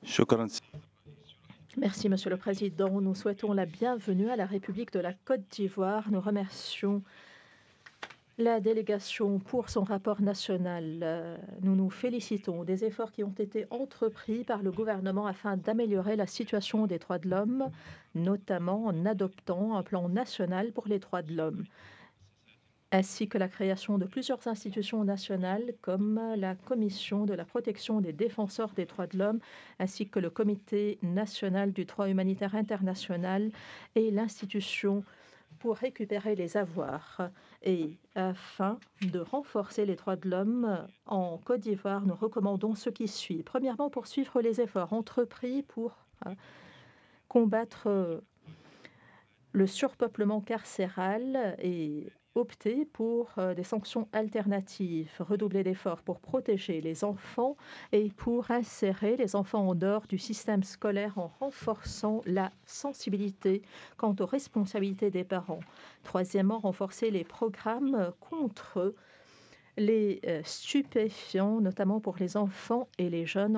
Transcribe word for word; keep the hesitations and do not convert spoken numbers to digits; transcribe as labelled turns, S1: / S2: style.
S1: شكرًا س
S2: Merci, Monsieur le Président. Nous souhaitons la bienvenue à la République de la Côte d'Ivoire. Nous remercions la délégation pour son rapport national. Euh, Nous nous félicitons des efforts qui ont été entrepris par le gouvernement afin d'améliorer la situation des droits de l'homme, notamment en adoptant un plan national pour les droits de l'homme, ainsi que la création de plusieurs institutions nationales comme la Commission de la protection des défenseurs des droits de l'homme, ainsi que le Comité national du droit humanitaire international et l'institution pour récupérer les avoirs. Et afin de renforcer les droits de l'homme en Côte d'Ivoire, nous recommandons ce qui suit. Premièrement, poursuivre les efforts entrepris pour euh, combattre euh, le surpeuplement carcéral et opter pour euh, des sanctions alternatives, redoubler d'efforts pour protéger les enfants et pour insérer les enfants en dehors du système scolaire en renforçant la sensibilité quant aux responsabilités des parents. Troisièmement, renforcer les programmes contre les euh, stupéfiants, notamment pour les enfants et les jeunes